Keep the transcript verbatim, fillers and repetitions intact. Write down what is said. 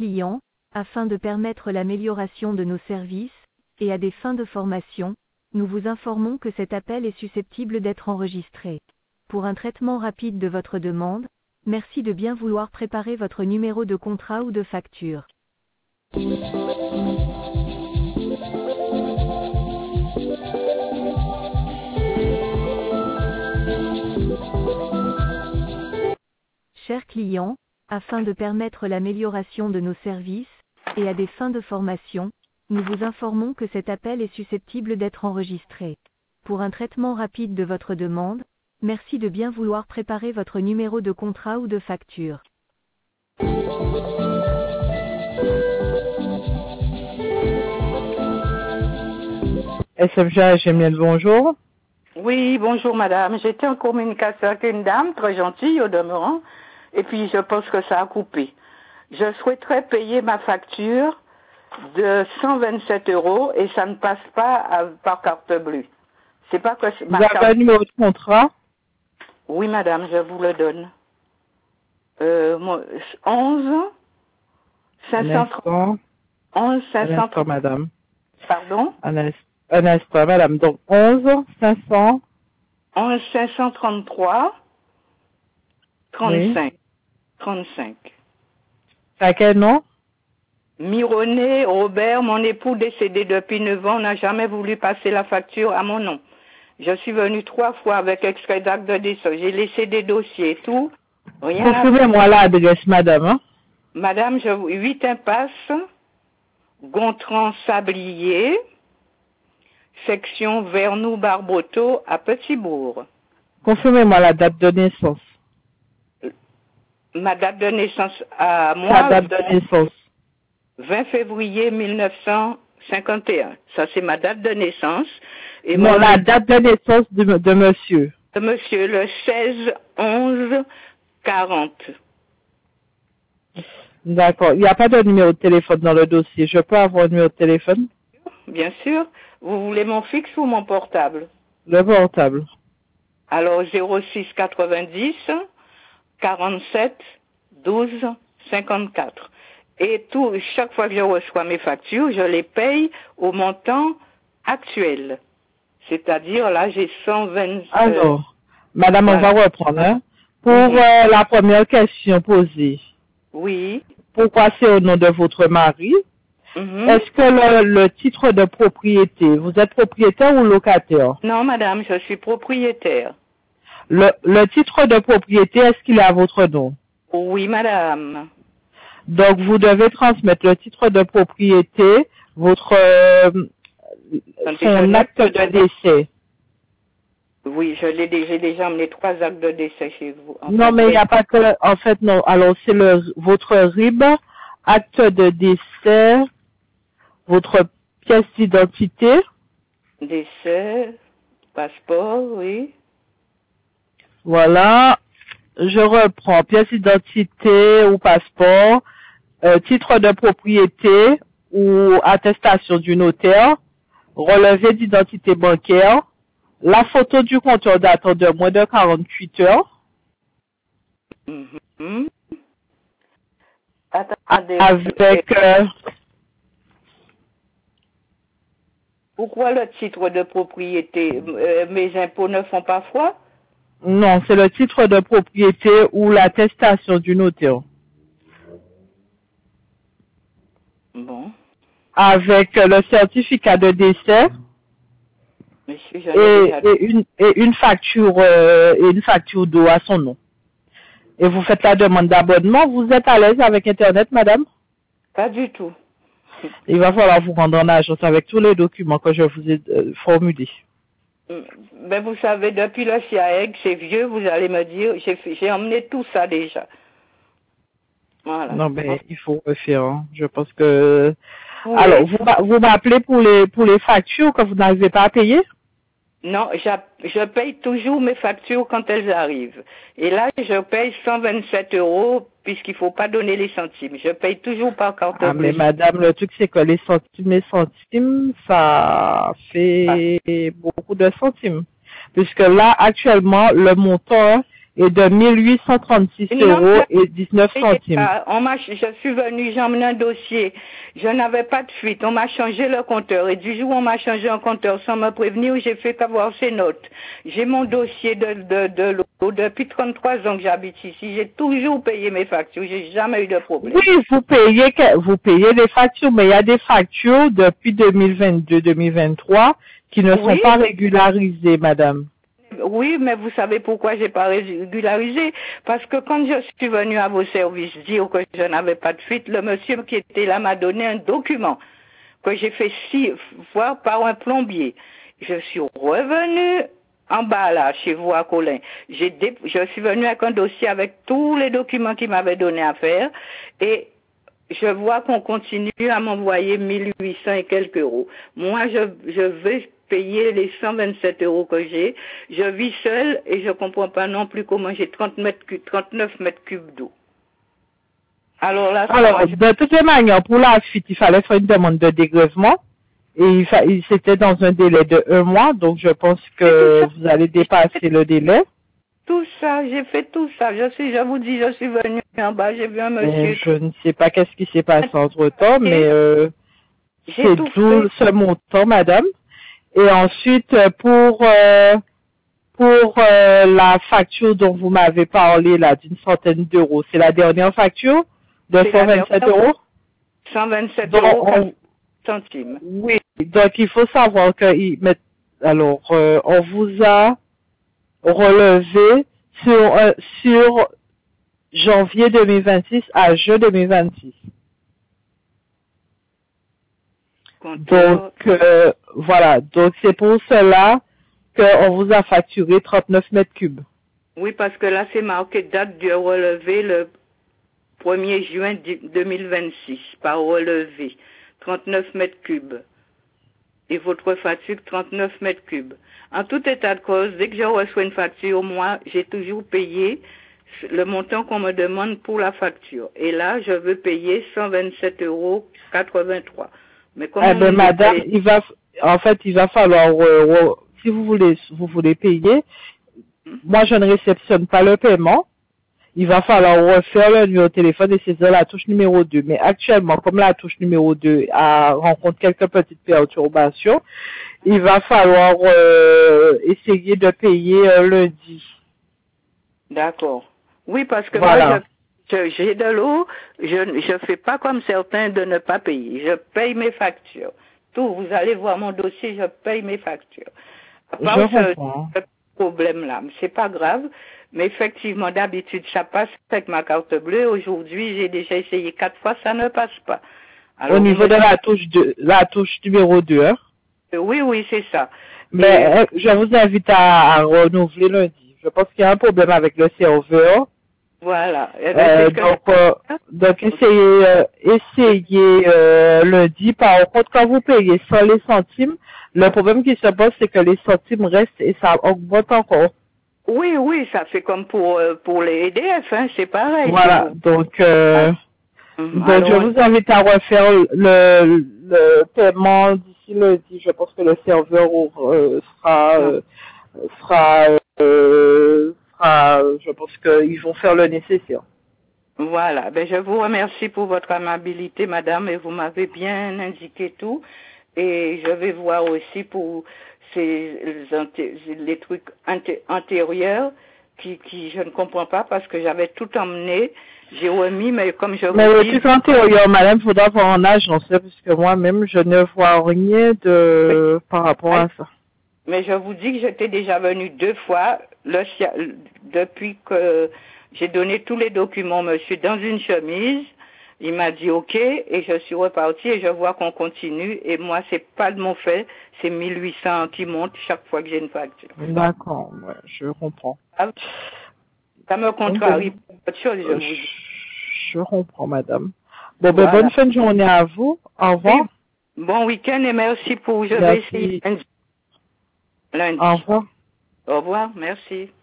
clients, afin de permettre l'amélioration de nos services, et à des fins de formation, nous vous informons que cet appel est susceptible d'être enregistré. Pour un traitement rapide de votre demande, merci de bien vouloir préparer votre numéro de contrat ou de facture. Chers clients, afin de permettre l'amélioration de nos services, et à des fins de formation, nous vous informons que cet appel est susceptible d'être enregistré. Pour un traitement rapide de votre demande, merci de bien vouloir préparer votre numéro de contrat ou de facture. S F G H G M L, bonjour. Oui, bonjour madame. J'étais en communication avec une dame très gentille au demeurant, et puis je pense que ça a coupé. Je souhaiterais payer ma facture de cent vingt-sept euros et ça ne passe pas à, par carte bleue. C'est pas que ma vous avez carte... un numéro de contrat? Oui madame, je vous le donne. Euh, onze cinq cent trente. onze cinq cent trente. Madame. Pardon? Un instant. Un instant, madame. Donc, onze cinq cents. onze cinq cent trente-trois. trente-cinq. Oui. trente-cinq. À quel nom? Mironnet Robert, mon époux décédé depuis neuf ans, n'a jamais voulu passer la facture à mon nom. Je suis venue trois fois avec extrait d'acte de décès. J'ai laissé des dossiers et tout. Rien. Confirmez-moi l'adresse, madame. Hein? Madame, je huit impasse, Gontran-Sablier, section Vernou-Barboteau à Petit-Bourg. Confirmez-moi la date de naissance. Ma date de naissance à moi. La date de naissance. vingt février mille neuf cent cinquante et un. Ça, c'est ma date de naissance. Et non, la date de naissance de, de monsieur. De monsieur, le seize onze quarante. D'accord. Il n'y a pas de numéro de téléphone dans le dossier. Je peux avoir un numéro de téléphone? Bien sûr. Vous voulez mon fixe ou mon portable? Le portable. Alors, zéro six quatre-vingt-dix quarante-sept douze cinquante-quatre. Et tout, chaque fois que je reçois mes factures, je les paye au montant actuel. C'est-à-dire, là, j'ai cent vingt... Alors, euh, madame, voilà. On va reprendre. Hein? Pour oui. euh, la première question posée. Oui. Pourquoi c'est au nom de votre mari? Mm-hmm. Est-ce que le, le titre de propriété, vous êtes propriétaire ou locataire? Non, madame, je suis propriétaire. Le, le titre de propriété, est-ce qu'il est à votre nom? Oui, madame. Donc, vous devez transmettre le titre de propriété, votre euh, son acte de décès. Oui, je l'ai déjà, j'ai déjà amené trois actes de décès chez vous. En non, fait, mais il n'y a pas que, en fait, non. Alors, c'est le votre R I B, acte de décès, votre pièce d'identité. Décès, passeport, oui. Voilà. Je reprends pièce d'identité ou passeport, euh, titre de propriété ou attestation du notaire, relevé d'identité bancaire, la photo du compteur datant de moins de quarante-huit heures. Mm-hmm. Attendez. Avec... Euh, Pourquoi le titre de propriété? euh, Mes impôts ne font pas foi? Non, c'est le titre de propriété ou l'attestation du notaire. Bon. Avec le certificat de décès. Monsieur, et, et, une, et une facture euh, et une facture d'eau à son nom. Et vous faites la demande d'abonnement. Vous êtes à l'aise avec Internet, madame? Pas du tout. Il va falloir vous rendre en agence avec tous les documents que je vous ai euh, formulés. Ben vous savez, depuis le C I A E G, c'est vieux, vous allez me dire, j'ai emmené tout ça déjà. Voilà. Non, mais il faut refaire. Hein. Je pense que... Oui. Alors, vous, vous m'appelez pour les, pour les factures que vous n'arrivez pas à payer? Non, je paye toujours mes factures quand elles arrivent. Et là, je paye cent vingt-sept euros puisqu'il ne faut pas donner les centimes. Je paye toujours par carte bleue. Ah, mais madame, le truc, c'est que les centimes, les centimes, ça fait ah. beaucoup de centimes. Puisque là, actuellement, le montant est de mille huit cent trente-six euros et dix-neuf centimes. On m'a, je suis venue, j'ai emmené un dossier. Je n'avais pas de fuite. On m'a changé le compteur. Et du jour où on m'a changé un compteur sans me prévenir, j'ai fait qu'avoir ces notes. J'ai mon dossier de, de, de l'eau. Depuis trente-trois ans que j'habite ici. J'ai toujours payé mes factures. J'ai jamais eu de problème. Oui, vous payez, vous payez des factures, mais il y a des factures depuis deux mille vingt-deux deux mille vingt-trois qui ne Oui. sont pas régularisées, madame. Oui, mais vous savez pourquoi j'ai pas régularisé? Parce que quand je suis venue à vos services dire que je n'avais pas de fuite, le monsieur qui était là m'a donné un document que j'ai fait six fois par un plombier. Je suis revenue en bas là, chez vous à Colin. J'ai dé... Je suis venue avec un dossier avec tous les documents qu'il m'avait donné à faire et je vois qu'on continue à m'envoyer mille huit cents et quelques euros. Moi, je, je veux payer les cent vingt-sept euros que j'ai. Je vis seule et je comprends pas non plus comment j'ai trente mètres cubes, trente-neuf mètres cubes d'eau. Alors là, Alors, moi, je... de toute manière, pour la fuite, il fallait faire une demande de dégrèvement et il, fa... il c'était dans un délai de un mois, donc je pense que vous allez dépasser le délai. Tout ça, j'ai fait tout ça. Je suis, je vous dis, je suis venue en bas, j'ai vu un monsieur. Et je ne sais pas qu'est-ce qui s'est passé entre temps, mais euh, c'est tout ce montant, madame. Et ensuite, pour euh, pour euh, la facture dont vous m'avez parlé là, d'une centaine d'euros, c'est la dernière facture de cent vingt-sept euros. cent vingt-sept euros on... centimes. Oui, donc il faut savoir que il met... alors euh, on vous a relevé sur euh, sur janvier deux mille vingt-six à juin deux mille vingt-six. Donc, euh, voilà. Donc, c'est pour cela qu'on vous a facturé trente-neuf mètres cubes. Oui, parce que là, c'est marqué date du relevé le premier juin deux mille vingt-six, par relevé. trente-neuf mètres cubes. Et votre facture, trente-neuf mètres cubes. En tout état de cause, dès que je reçois une facture, moi, j'ai toujours payé le montant qu'on me demande pour la facture. Et là, je veux payer cent vingt-sept euros quatre-vingt-trois. Mais comment eh ben, madame, paye... il va, en fait, il va falloir, euh, si vous voulez, vous voulez payer, hmm. moi, je ne réceptionne pas le paiement. Il va falloir refaire le numéro de téléphone et saisir la touche numéro deux. Mais actuellement, comme la touche numéro deux a, rencontre quelques petites perturbations, il va falloir euh, essayer de payer euh, lundi. D'accord. Oui, parce que voilà. moi, je, j'ai de l'eau, je ne fais pas comme certains de ne pas payer. Je paye mes factures. Tout, vous allez voir mon dossier, je paye mes factures. À part je ce, comprends. ce problème-là, c'est pas grave, mais effectivement, d'habitude, ça passe avec ma carte bleue. Aujourd'hui, j'ai déjà essayé quatre fois, ça ne passe pas. Alors, au niveau de la touche de la touche numéro deux, hein? Oui, oui, c'est ça. Mais Et... je vous invite à, à renouveler lundi. Je pense qu'il y a un problème avec le serveur. Voilà. Euh, donc, euh, donc essayez, euh, essayez euh, lundi. Par contre, quand vous payez sans les centimes, le problème qui se pose, c'est que les centimes restent et ça augmente encore. Oui, oui, ça fait comme pour euh, pour les E D F, hein, c'est pareil. Voilà. Donc, euh, ah. donc Alors, je vous invite à refaire le, le paiement d'ici lundi. Je pense que le serveur euh, sera euh, sera euh, je pense qu'ils vont faire le nécessaire. Voilà. Ben, je vous remercie pour votre amabilité, madame, et vous m'avez bien indiqué tout. Et je vais voir aussi pour ces, les trucs antérieurs qui, qui, je ne comprends pas parce que j'avais tout emmené. J'ai remis, mais comme je vous mais dis... le truc antérieur, madame, il faudra voir en âge, j'en sais, parce que moi-même, je ne vois rien de, oui. par rapport à ça. Mais je vous dis que j'étais déjà venue deux fois le, depuis que j'ai donné tous les documents, monsieur, dans une chemise. Il m'a dit OK et je suis repartie et je vois qu'on continue. Et moi, c'est pas de mon fait, c'est mille huit cents qui monte chaque fois que j'ai une facture. D'accord, ouais, je comprends. Ça me contrarie pas de chose, je vous dis. Je comprends, madame. Bon, voilà. ben, bonne fin de journée à vous. Au revoir. Oui. Bon week-end et merci pour... Je merci. vais essayer lundi. Lundi. Au revoir. Au revoir, merci.